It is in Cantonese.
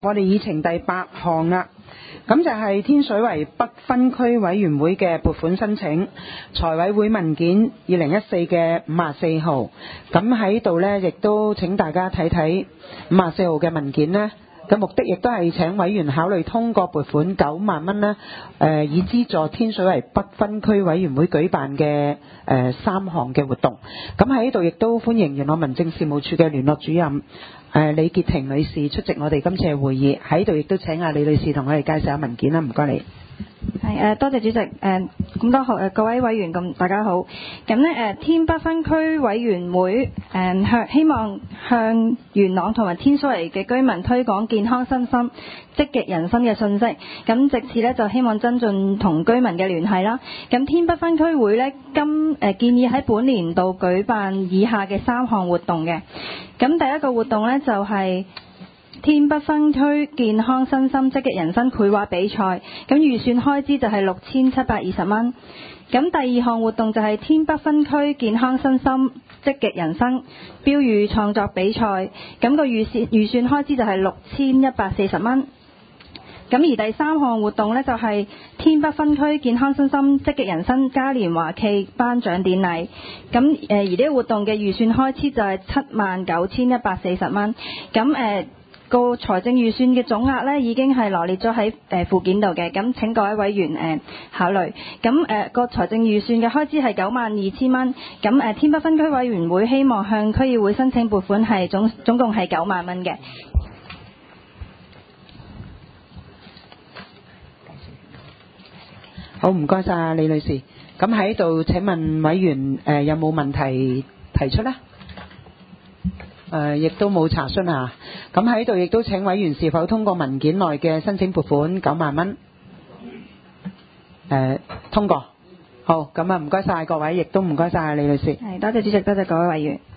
我哋議程第8項啦，咁就係天水圍北分區委員會嘅撥款申請，財委會文件2014嘅54號。咁喺度呢，亦都請大家睇睇54號嘅文件呢，嘅目的亦都係請委員考慮通過撥款9萬蚊呢，以資助天水圍北分區委員會舉辦嘅3項嘅活動。咁喺度亦都歡迎元朗民政事務處嘅聯絡主任李潔婷女士出席我哋今次嘅會議。喺度亦都請李女士同我哋介紹下文件啦，唔該你。 係多謝主席，咁多各位委員咁大家好。咁呢天北分區委員會希望向元朗同埋天水圍嘅居民推廣健康身心、積極人生嘅信息。咁藉此呢，就希望增進同居民嘅聯繫啦。咁天北分區會呢，建議喺本年度舉辦以下嘅3項活動嘅。咁第一個活動呢，就係天北分區健康身心積極人生繪畫比賽，咁預算開支就係6720蚊。咁第二項活動就係天北分區健康身心積極人生標語創作比賽，咁個預算開支就係6140蚊。咁而第三項活動呢，就係天北分區健康身心積極人生嘉年華暨頒獎典禮。咁而呢個活動嘅預算開支就係79140蚊。咁個財政預算嘅總額呢，已經係羅列咗喺附件度嘅，咁請各位委員考慮。咁個財政預算嘅開支係92000蚊。咁天北分區委員會希望向區議會申請撥款係總共係9萬蚊嘅。 好，唔該晒李女士。咁喺度請問委員有冇問題提出呢？亦都冇查詢啊。咁喺度亦都請委員是否通過文件內嘅申請撥款9萬蚊？通過。好，咁啊唔該晒各位，亦都唔該晒李女士。 係，多謝主席，多謝各位委員。